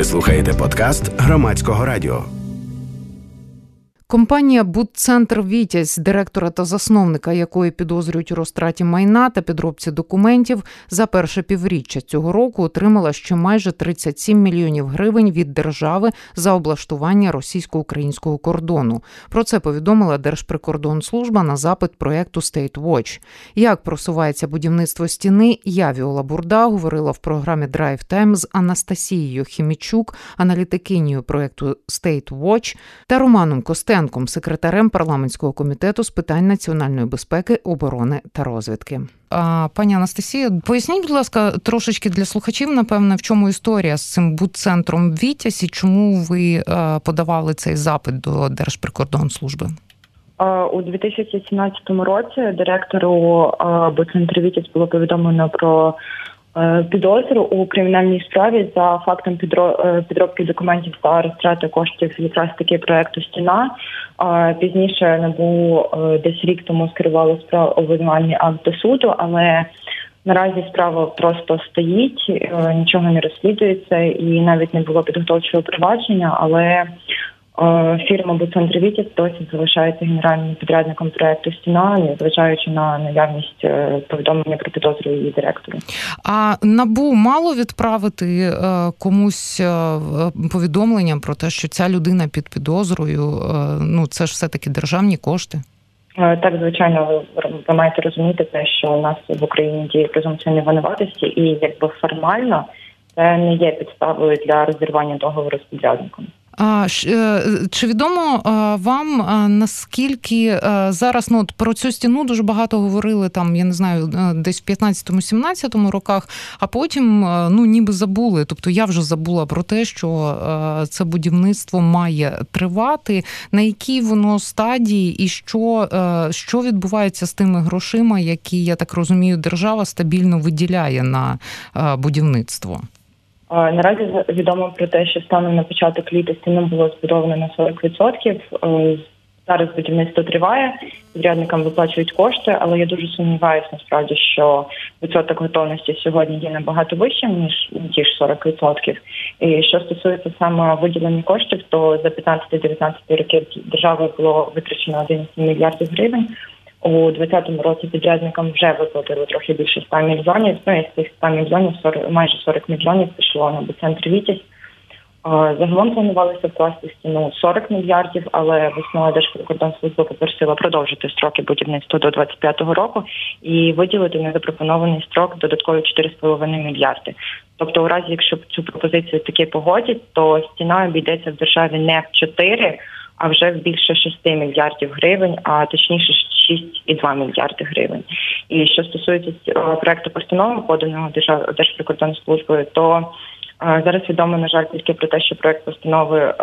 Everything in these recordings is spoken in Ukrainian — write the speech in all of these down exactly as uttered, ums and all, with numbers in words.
Ви слухаєте подкаст Громадського радіо. Компанія «Будцентр Вітязь», директора та засновника якої підозрюють у розтраті майна та підробці документів, за перше півріччя цього року отримала ще майже тридцять сім мільйонів гривень від держави за облаштування російсько-українського кордону. Про це повідомила Держприкордонслужба на запит проєкту State Watch. Як просувається будівництво стіни, я, Віола Бурда, говорила в програмі Drive Time з Анастасією Хімічук, аналітикинею проєкту State Watch, та Романом Костенком, секретарем парламентського комітету з питань національної безпеки, оборони та розвідки. А, пані Анастасія, поясніть, будь ласка, трошечки для слухачів, напевно, в чому історія з цим будцентром Вітязь і чому ви а, подавали цей запит до Держприкордонслужби? У дві тисячі сімнадцятому році директору будцентру Вітязь було повідомлено про підозру у кримінальній справі за фактом підробки документів та розтрати коштів якраз таки проєкту «Стіна». Пізніше НАБУ десь рік тому скерувало справу обвинувальний акт до суду, але наразі справа просто стоїть, нічого не розслідується і навіть не було підготовчого провадження, але фірма «Будцентр Вітязь» досі залишається генеральним підрядником проєкту «Стіна», незважаючи на наявність повідомлення про підозру її директору. А НАБУ мало відправити комусь повідомлення про те, що ця людина під підозрою, ну це ж все-таки державні кошти? Так, звичайно, ви маєте розуміти те, що у нас в Україні діє презумпція невинуватості, і якби формально це не є підставою для розірвання договору з підрядником. А, чи відомо вам, наскільки зараз, ну, про цю стіну дуже багато говорили там, я не знаю, десь в п'ятнадцятому-сімнадцятому роках, а потім, ну, ніби забули. Тобто я вже забула про те, що це будівництво має тривати, на якій воно стадії і що, що відбувається з тими грошима, які, я так розумію, держава стабільно виділяє на будівництво? Наразі відомо про те, що станом на початок літа стіна було збудовано на сорок відсотків. Зараз будівництво триває, підрядникам виплачують кошти, але я дуже сумніваюся насправді, що відсоток готовності сьогодні є набагато вищим, ніж ті ж сорок відсотків. І що стосується саме виділення коштів, то за п'ятнадцятий-дев'ятнадцятий роки державою було витрачено один цілих сім десятих мільярдів гривень. У двадцятому році підрядникам вже виплатили трохи більше ста мільйонів. Ну, і з цих ста мільйонів майже сорок мільйонів пішло на Будцентр Вітязь. Загалом планувалося вкласти стіну сорок мільярдів, але весною Держприкордонслужба попросила продовжити строки будівництва до двадцять п'ятого року і виділити на запропонований строк додаткові чотири з половиною мільярди. Тобто, у разі, якщо цю пропозицію таки погодять, то стіна обійдеться в державі не в чотири, а вже в більше шести мільярдів гривень, а точніше шість цілих два мільярди гривень. І що стосується проекту постанови, поданого Держприкордонслужбою, то зараз відомо, на жаль, тільки про те, що проект постанови е,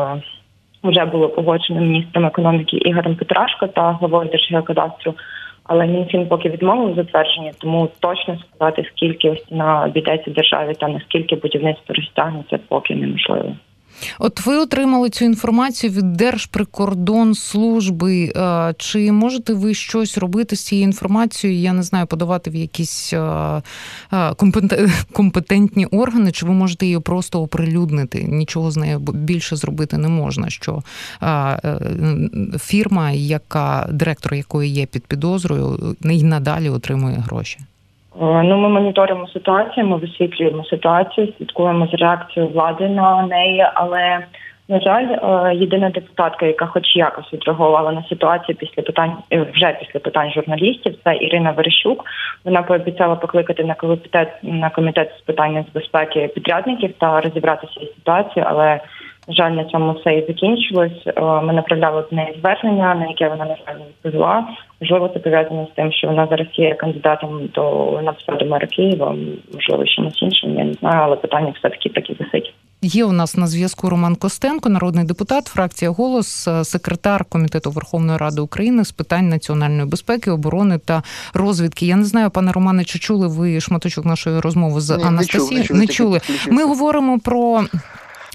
вже було погоджено міністром економіки Ігорем Петрашко та главою Держгеокадастру, але Мінфін поки відмовив затвердження, тому точно сказати, скільки стіна обійдеться державі та наскільки будівництво розтягнеться, поки неможливо. От ви отримали цю інформацію від Держприкордонслужби. Чи можете ви щось робити з цією інформацією, я не знаю, подавати в якісь компетентні органи, чи ви можете її просто оприлюднити? Нічого з нею більше зробити не можна, що фірма, яка, директор якої є під підозрою, і надалі отримує гроші? Ну, ми моніторимо ситуацію, ми висвітлюємо ситуацію, слідкуємо за реакцією влади на неї, але, на жаль, єдина депутатка, яка хоч якось відреагувала на ситуацію після питань, вже після питань журналістів, це Ірина Верещук. Вона пообіцяла покликати на комітет, на комітет з питань безпеки підрядників та розібратися із ситуацією, але, на жаль, на цьому все і закінчилось. Ми направляли до неї звернення, на яке вона, на жаль, не відповіла. Можливо, це пов'язано з тим, що вона зараз є кандидатом до на посаду мера Києва, можливо, чимось іншим, я не знаю, але питання все-таки так і висить. Є у нас на зв'язку Роман Костенко, народний депутат, фракція «Голос», секретар Комітету Верховної Ради України з питань національної безпеки, оборони та розвідки. Я не знаю, пане Романе, чи чули ви шматочок нашої розмови з Анастасією? Не чули. Ми говоримо про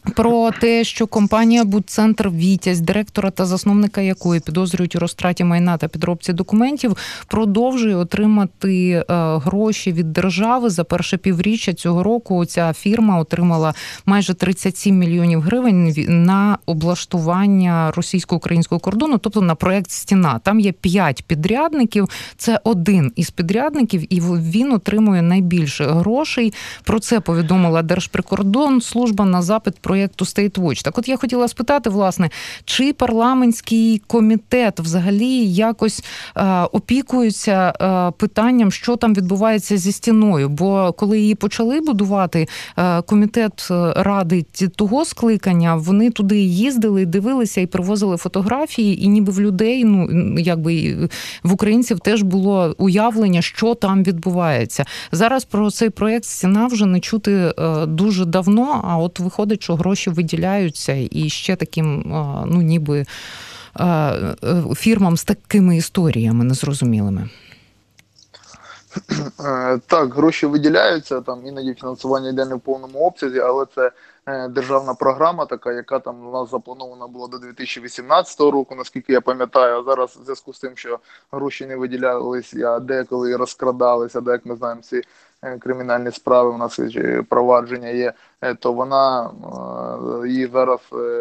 про те, що компанія «Будцентр Вітязь», директора та засновника якої підозрюють у розтраті майна та підробці документів, продовжує отримати гроші від держави. За перше півріччя цього року ця фірма отримала майже тридцять сім мільйонів гривень на облаштування російсько-українського кордону, тобто на проєкт «Стіна». Там є п'ять підрядників, це один із підрядників, і він отримує найбільше грошей. Про це повідомила Держприкордонслужба на запит проєкту State Watch. Так от я хотіла спитати, власне, чи парламентський комітет взагалі якось е, опікується е, питанням, що там відбувається зі стіною? Бо коли її почали будувати, е, комітет ради того скликання, вони туди їздили, дивилися і привозили фотографії, і ніби в людей, ну, якби в українців теж було уявлення, що там відбувається. Зараз про цей проєкт «Стіна» вже не чути е, дуже давно, а от виходить, що гроші виділяються і ще таким, ну, ніби фірмам з такими історіями незрозумілими. Так, гроші виділяються, там іноді фінансування йде не в повному обсязі, але це державна програма така, яка там у нас запланована була до дві тисячі вісімнадцятого року, наскільки я пам'ятаю, а зараз в зв'язку з тим, що гроші не виділялися, а деколи розкрадалися, де, як ми знаємо, ці кримінальні справи, у нас провадження є, то вона, її зараз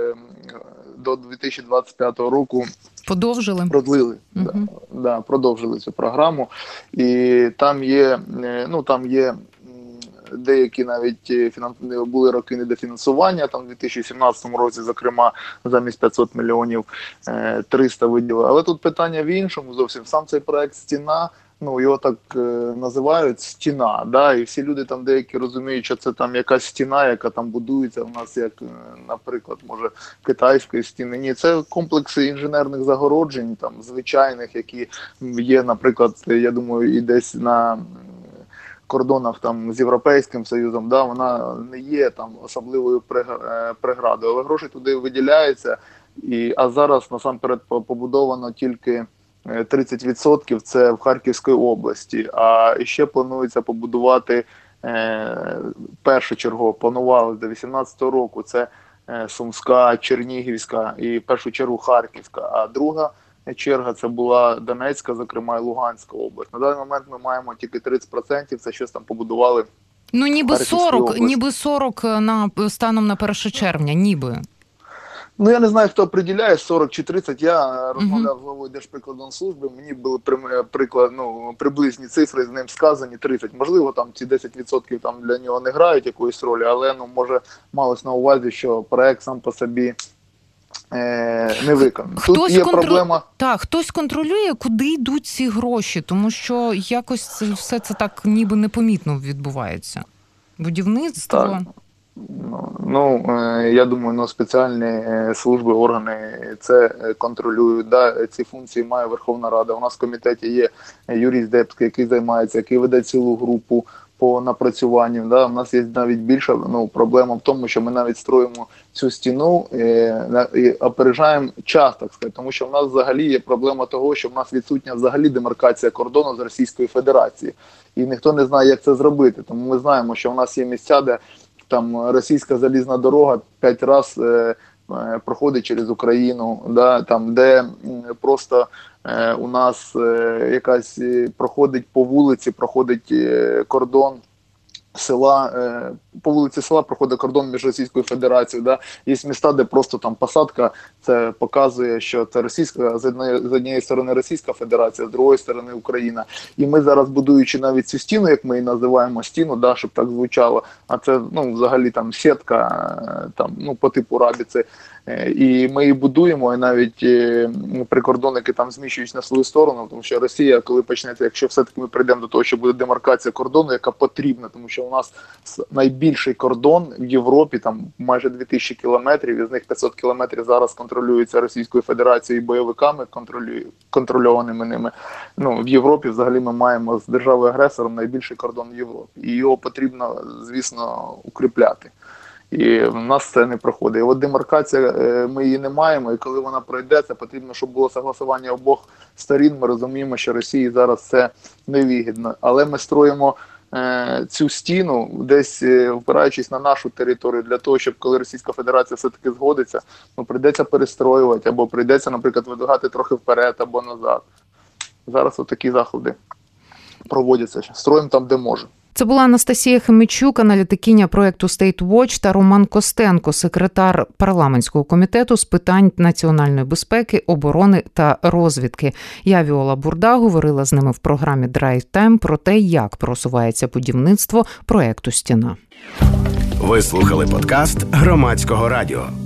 до дві тисячі двадцять п'ятого року Подовжили? Продлили, угу. да, да, продовжили цю програму. І там є, ну, там є деякі навіть були роки недофінансування, там в дві тисячі сімнадцятому році, зокрема, замість п'ятсот мільйонів триста виділили. Але тут питання в іншому зовсім. Сам цей проект «Стіна», ну, його так е, називають «Стіна», да, і всі люди там деякі розуміють, що це там якась стіна, яка там будується у нас, як, наприклад, може, китайської стіни. Ні, це комплекси інженерних загороджень, там, звичайних, які є, наприклад, я думаю, і десь на кордонах там з Європейським Союзом, да, вона не є там особливою преградою, але гроші туди виділяються, і, а зараз насамперед побудовано тільки тридцять відсотків це в Харківській області, а ще планується побудувати е, першу чергу, планували до вісімнадцятого року, це е, Сумська, Чернігівська і в першу чергу Харківська, а друга черга це була Донецька, зокрема і Луганська область. На даний момент ми маємо тільки тридцять відсотків, це щось там побудували. Ну ніби сорок, ніби сорок на, станом на перше червня, ніби. Ну, я не знаю, хто приділяє сорок чи тридцять. Я розмовляв з головою Держприкордонслужби, мені були приклад, ну, приблизні цифри, з ним сказані тридцять. Можливо, там ці десять відсотків там для нього не грають якоїсь ролі, але, ну, може, малось на увазі, що проект сам по собі е, не виконаний. Тут є контроль... проблема... Так, хтось контролює, куди йдуть ці гроші, тому що якось все це так ніби непомітно відбувається. Будівництво... Так. Ну, я думаю, ну, спеціальні служби, органи це контролюють. Да, ці функції має Верховна Рада. У нас в комітеті є юрист Депський, який займається, який веде цілу групу по напрацюванню. Да. У нас є навіть більша, ну, проблема в тому, що ми навіть строїмо цю стіну і, і опережаємо час, так сказати, тому що в нас взагалі є проблема того, що в нас відсутня взагалі демаркація кордону з Російської Федерації. І ніхто не знає, як це зробити. Тому ми знаємо, що в нас є місця, де там російська залізна дорога п'ять разів е, е, проходить через Україну, да, там, де е, просто е, у нас е, якась е, проходить по вулиці, проходить е, кордон села, е, по вулиці села проходить кордон між Російською Федерацією. Да. Є міста, де просто там посадка, це показує, що це російська, з однієї, з однієї сторони Російська Федерація, з другої сторони Україна. І ми зараз, будуючи навіть цю стіну, як ми її називаємо стіну, да, щоб так звучало, а це, ну, взагалі там сітка, там, ну, по типу рабіці, і ми її будуємо, і навіть прикордонники там зміщують на свою сторону, тому що Росія, коли почнеться, якщо все-таки ми прийдемо до того, що буде демаркація кордону, яка потрібна, тому що у нас найбільший кордон в Європі, там майже дві тисячі кілометрів, із них п'ятсот кілометрів зараз контролюється Російською Федерацією і бойовиками, контрольованими ними. Ну, в Європі взагалі ми маємо з державою-агресором найбільший кордон в Європі. І його потрібно, звісно, укріпляти. І в нас це не проходить. І от демаркація, ми її не маємо, і коли вона пройде, це потрібно, щоб було согласування обох сторін. Ми розуміємо, що Росії зараз це невигідно. Але ми строїмо цю стіну, десь впираючись на нашу територію, для того, щоб коли Російська Федерація все-таки згодиться, ну, прийдеться перестроювати, або прийдеться, наприклад, видвигати трохи вперед або назад. Зараз отакі заходи проводяться. Строїмо там, де може. Це була Анастасія Хомичук, аналітикиня проєкту State Watch, та Роман Костенко, секретар парламентського комітету з питань національної безпеки, оборони та розвідки. Я, Віола Бурда, говорила з ними в програмі Drive Time про те, як просувається будівництво проєкту «Стіна». Ви слухали подкаст Громадського радіо.